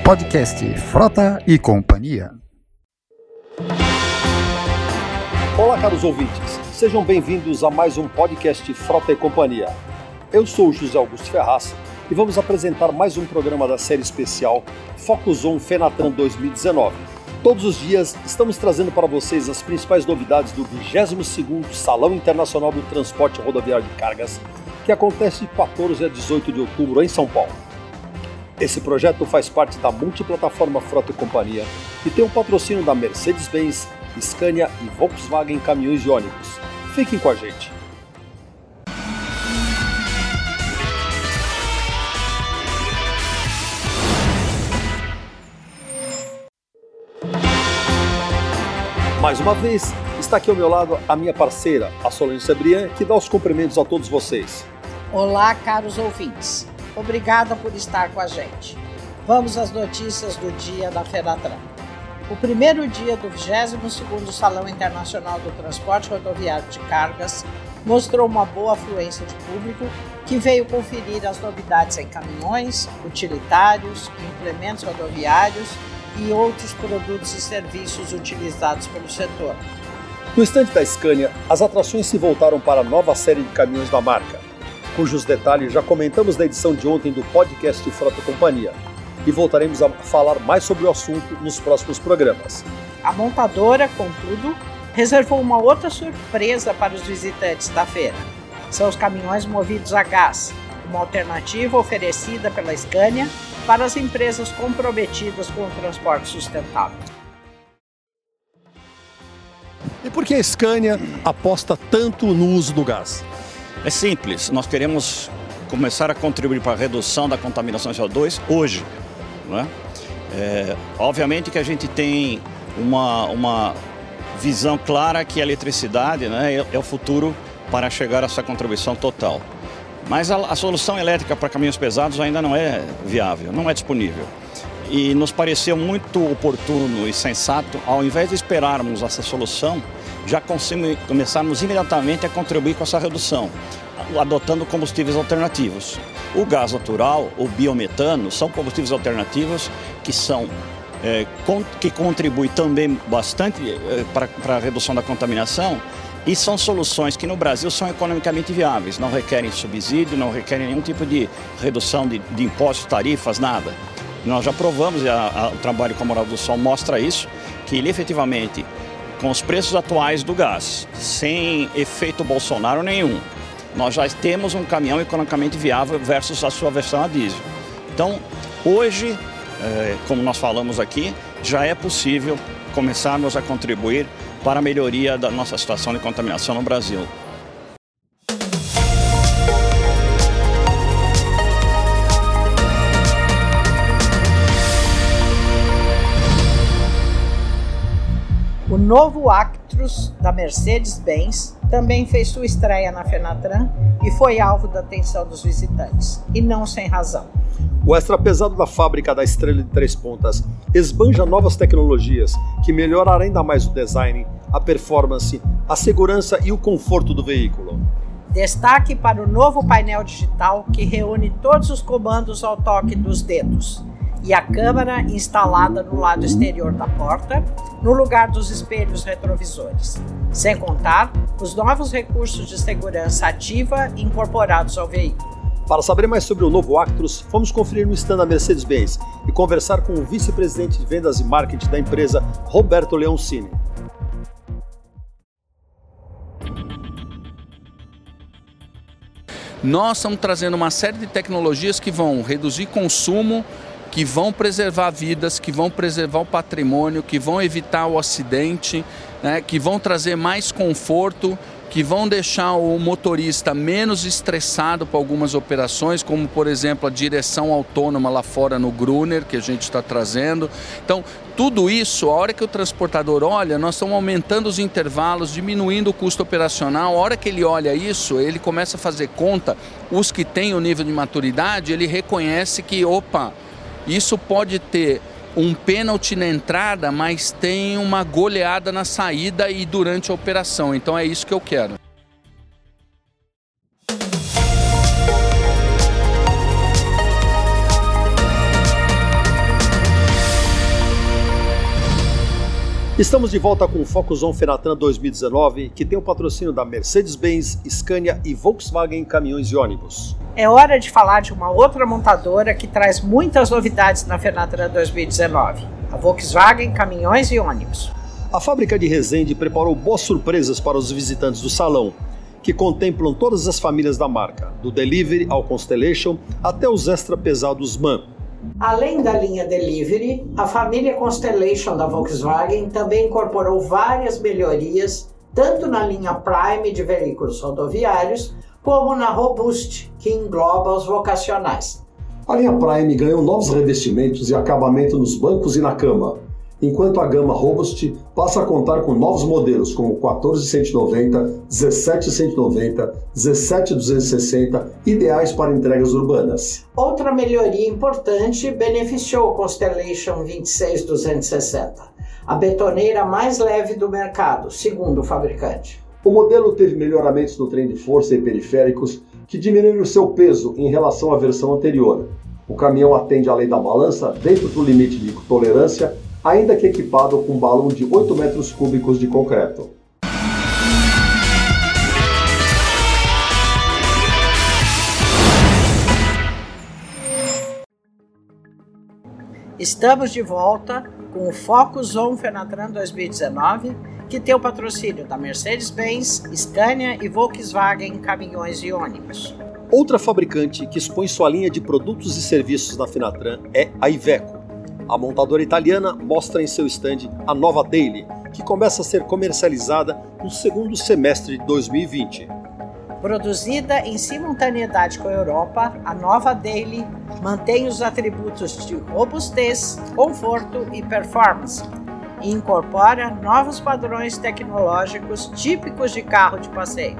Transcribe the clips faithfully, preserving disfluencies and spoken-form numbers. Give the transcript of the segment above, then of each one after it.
Podcast Frota e Companhia. Olá, caros ouvintes. Sejam bem-vindos a mais um podcast Frota e Companhia. Eu sou o José Augusto Ferraz e vamos apresentar mais um programa da série especial Focus On Fenatran dois mil e dezenove. Todos os dias estamos trazendo para vocês as principais novidades do vigésimo segundo Salão Internacional do Transporte Rodoviário de Cargas, que acontece de quatorze a dezoito de outubro em São Paulo. Esse projeto faz parte da multiplataforma Frota e Companhia e tem o patrocínio da Mercedes-Benz, Scania e Volkswagen Caminhões e Ônibus. Fiquem com a gente! Mais uma vez, está aqui ao meu lado a minha parceira, a Solange Sebrian, que dá os cumprimentos a todos vocês. Olá, caros ouvintes. Obrigada por estar com a gente. Vamos às notícias do dia da Fenatran. O primeiro dia do vigésimo segundo Salão Internacional do Transporte Rodoviário de Cargas mostrou uma boa afluência de público que veio conferir as novidades em caminhões, utilitários, implementos rodoviários e outros produtos e serviços utilizados pelo setor. No estande da Scania, as atrações se voltaram para a nova série de caminhões da marca, cujos detalhes já comentamos na edição de ontem do podcast Frota e Companhia, e voltaremos a falar mais sobre o assunto nos próximos programas. A montadora, contudo, reservou uma outra surpresa para os visitantes da feira. São os caminhões movidos a gás, uma alternativa oferecida pela Scania para as empresas comprometidas com o transporte sustentável. E por que a Scania aposta tanto no uso do gás? É simples, nós queremos começar a contribuir para a redução da contaminação de C O dois hoje. Não é? É, obviamente que a gente tem uma, uma visão clara que a eletricidade, né, é, é o futuro para chegar a essa contribuição total. Mas a, a solução elétrica para caminhões pesados ainda não é viável, não é disponível. E nos pareceu muito oportuno e sensato, ao invés de esperarmos essa solução, já começarmos imediatamente a contribuir com essa redução, adotando combustíveis alternativos. O gás natural, o biometano, são combustíveis alternativos que, são, é, con- que contribuem também bastante é, para, para a redução da contaminação e são soluções que no Brasil são economicamente viáveis, não requerem subsídio, não requerem nenhum tipo de redução de, de impostos, tarifas, nada. Nós já provamos, e a, a, o trabalho com a Morada do Sol mostra isso, que ele efetivamente, com os preços atuais do gás, sem efeito Bolsonaro nenhum, nós já temos um caminhão economicamente viável versus a sua versão a diesel. Então, hoje, é, como nós falamos aqui, já é possível começarmos a contribuir para a melhoria da nossa situação de contaminação no Brasil. O novo Actros da Mercedes-Benz também fez sua estreia na Fenatran e foi alvo da atenção dos visitantes, e não sem razão. O extra pesado da fábrica da Estrela de Três Pontas esbanja novas tecnologias que melhorarão ainda mais o design, a performance, a segurança e o conforto do veículo. Destaque para o novo painel digital que reúne todos os comandos ao toque dos dedos e a câmera instalada no lado exterior da porta, no lugar dos espelhos retrovisores. Sem contar os novos recursos de segurança ativa incorporados ao veículo. Para saber mais sobre o novo Actros, vamos conferir no stand da Mercedes-Benz e conversar com o vice-presidente de vendas e marketing da empresa, Roberto Leoncini. Nós estamos trazendo uma série de tecnologias que vão reduzir consumo, que vão preservar vidas, que vão preservar o patrimônio, que vão evitar o acidente, né, que vão trazer mais conforto, que vão deixar o motorista menos estressado para algumas operações, como, por exemplo, a direção autônoma lá fora no Gruner, que a gente está trazendo. Então, tudo isso, a hora que o transportador olha, nós estamos aumentando os intervalos, diminuindo o custo operacional. A hora que ele olha isso, ele começa a fazer conta, os que têm o nível de maturidade, ele reconhece que, opa, isso pode ter um pênalti na entrada, mas tem uma goleada na saída e durante a operação. Então é isso que eu quero. Estamos de volta com o Focus On Fenatran dois mil e dezenove, que tem o patrocínio da Mercedes-Benz, Scania e Volkswagen Caminhões e Ônibus. É hora de falar de uma outra montadora que traz muitas novidades na Fenatran dois mil e dezenove, a Volkswagen Caminhões e Ônibus. A fábrica de Resende preparou boas surpresas para os visitantes do salão, que contemplam todas as famílias da marca, do Delivery ao Constellation até os extra pesados MAN. Além da linha Delivery, a família Constellation da Volkswagen também incorporou várias melhorias, tanto na linha Prime de veículos rodoviários, como na Robust, que engloba os vocacionais. A linha Prime ganhou novos revestimentos e acabamento nos bancos e na cama, enquanto a gama Robust passa a contar com novos modelos como quatorze cento e noventa, dezessete cento e noventa, dezessete duzentos e sessenta, ideais para entregas urbanas. Outra melhoria importante beneficiou o Constellation vinte e seis duzentos e sessenta, a betoneira mais leve do mercado, segundo o fabricante. O modelo teve melhoramentos no trem de força e periféricos que diminuíram o seu peso em relação à versão anterior. O caminhão atende à lei da balança dentro do limite de tolerância, ainda que equipado com um balão de oito metros cúbicos de concreto. Estamos de volta com o Focus On Fenatran dois mil e dezenove, que tem o patrocínio da Mercedes-Benz, Scania e Volkswagen Caminhões e Ônibus. Outra fabricante que expõe sua linha de produtos e serviços na Fenatran é a Iveco. A montadora italiana mostra em seu stand a nova Daily, que começa a ser comercializada no segundo semestre de dois mil e vinte. Produzida em simultaneidade com a Europa, a nova Daily mantém os atributos de robustez, conforto e performance e incorpora novos padrões tecnológicos típicos de carro de passeio.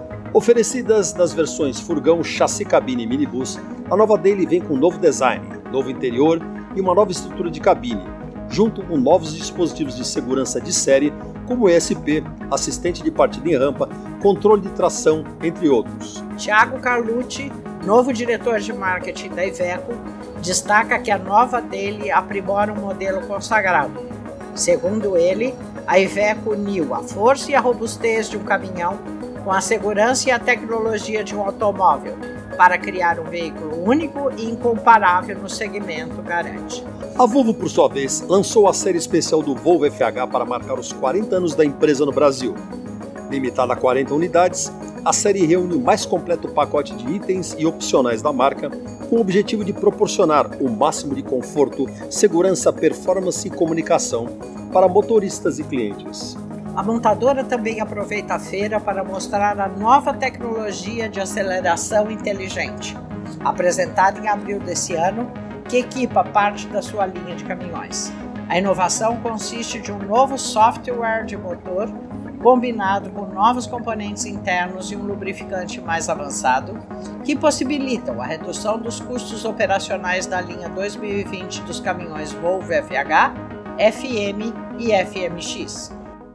Oferecidas nas versões furgão, chassi cabine e minibus, a nova Daily vem com um novo design, novo interior e uma nova estrutura de cabine, junto com novos dispositivos de segurança de série, como o E S P, assistente de partida em rampa, controle de tração, entre outros. Thiago Carlucci, novo diretor de marketing da Iveco, destaca que a nova Daily aprimora um modelo consagrado. Segundo ele, a Iveco uniu a força e a robustez de um caminhão com a segurança e a tecnologia de um automóvel, para criar um veículo único e incomparável no segmento, garante. A Volvo, por sua vez, lançou a série especial do Volvo F H para marcar os quarenta anos da empresa no Brasil. Limitada a quarenta unidades, a série reúne o mais completo pacote de itens e opcionais da marca, com o objetivo de proporcionar o máximo de conforto, segurança, performance e comunicação para motoristas e clientes. A montadora também aproveita a feira para mostrar a nova tecnologia de aceleração inteligente, apresentada em abril desse ano, que equipa parte da sua linha de caminhões. A inovação consiste de um novo software de motor, combinado com novos componentes internos e um lubrificante mais avançado, que possibilitam a redução dos custos operacionais da linha dois mil e vinte dos caminhões Volvo F H, F M e F M X.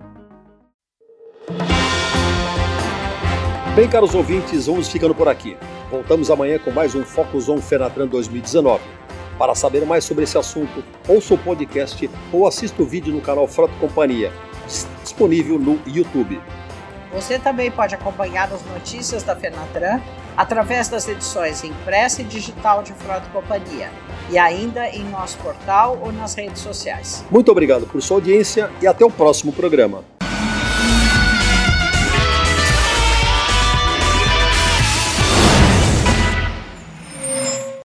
Bem, caros ouvintes, vamos ficando por aqui. Voltamos amanhã com mais um Focus On Fenatran dois mil e dezenove. Para saber mais sobre esse assunto, ouça o podcast ou assista o vídeo no canal Frota e Companhia, disponível no YouTube. Você também pode acompanhar as notícias da Fenatran através das edições impressa e digital de Frota e Companhia e ainda em nosso portal ou nas redes sociais. Muito obrigado por sua audiência e até o próximo programa.